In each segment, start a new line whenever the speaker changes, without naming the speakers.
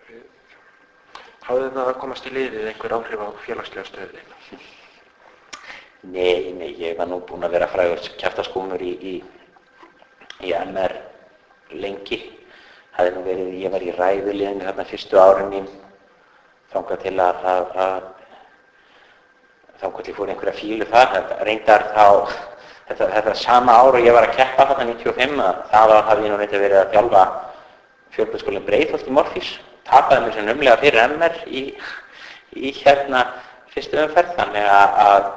Hafði það að komast í liðið einhver áhrif á félagslega stöðu þína?
Nei, ég var nú búinn að vera frægur kjaftaskúmur í MR lengi. Ég var í ræðuliðinu þarna fyrstu árin mín, þangað til ég fór einhverja fílu þar. Reyndar þetta sama ár og ég var að keppa þarna 95, það hafði ég nú reyndar verið að þjálfa Fjölbrautaskólann Breiðholt í Morfís. Tapaði mér sem umlega fyrir MR í fyrstu umferð, þannig að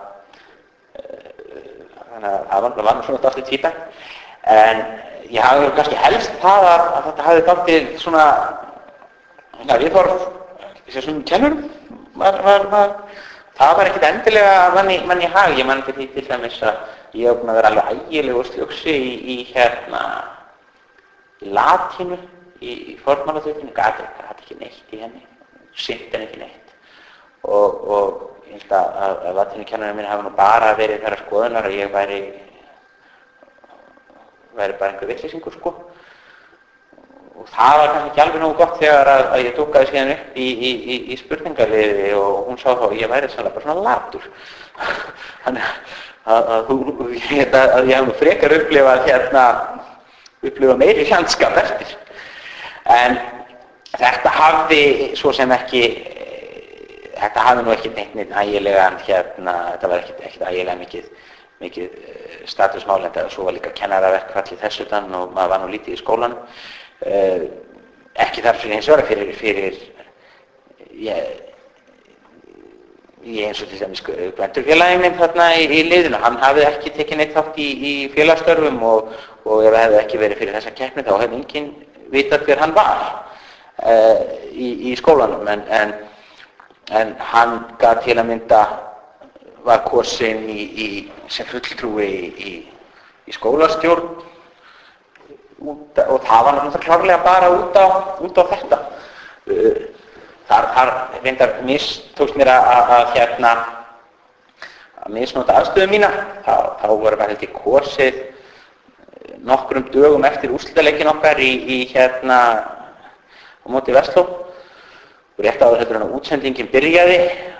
það var nú svona dálítið tvíbent. En ég hafði kannski helst það að þetta hafði dálítið svona viðhorf þessum kennurum. Það var ekkert endilega mann í hag. Ég man ekki því til dæmis að ég hef búinn að vera alveg ægilegu sljóksi í latínu, í fornmálatökunni, gat ekki neitt í henni, sinnt henni ekki neitt. Og ég held að latínukennarinn minn hafi nú bara verið þeirra skoðunar að ég væri bara einhver vitleysingur, sko. Og það var kannski ekki alveg nógu gott þegar að ég dúkkaði síðan upp í spurningarliði og hún sá þá að ég væri sannlega bara svona latur. Þannig að ég hef nú frekar upplifað meiri hjandskap eftir. En þetta hafði svo sem ekki, þetta hafði nú ekki neitt ægilega, þetta var ekkert ægilega mikið statusmál, en svo var líka kennaraverkfall í þessu utan og maður var nú lítið í skólanum. Ekki þar fyrir hins vegar fyrir ég eins og til dæmis Gvendurfélaginn minn þarna í liðinu, hann hafði ekki tekið neitt þátt í félagsstörfum og ef það hefði ekki verið fyrir þessa keppni þá hefði enginn vitað hver hann var í skólanum, en hann gat til að mynda var kosinn sem fulltrúi í skólastjórn og það var náttúrulega klárlega bara út á þetta. Þar reyndar tókst mér að misnota aðstöðu mína. Þá voru bara held ég kosið nokkrum dögum eftir úrslitaleikin okkar á móti Vestló. Og rétt áður heldur að útsendingin byrjaði,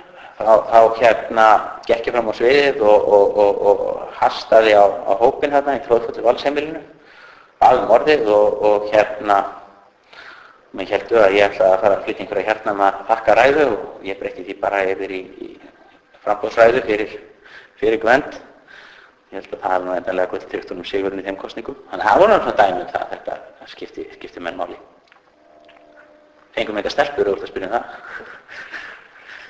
þá gekk ég fram á sviðið og hastaði á hópinn í tróðfullu valsheimilinu, bað um orðið og menn héldu að ég ætlaði að fara að flytja einhverja hérna að þakka ræðu og ég breytti því bara yfir í framboðsræðu fyrir Gvend. Ég held að það hafi nú endanlega gulltrygt honum sigurinn í þeim kosningum. Þannig að það voru svona dæmi um það að þetta skipti menn máli. Fengum eitthvað stelpur og þú ert að spyrja um það.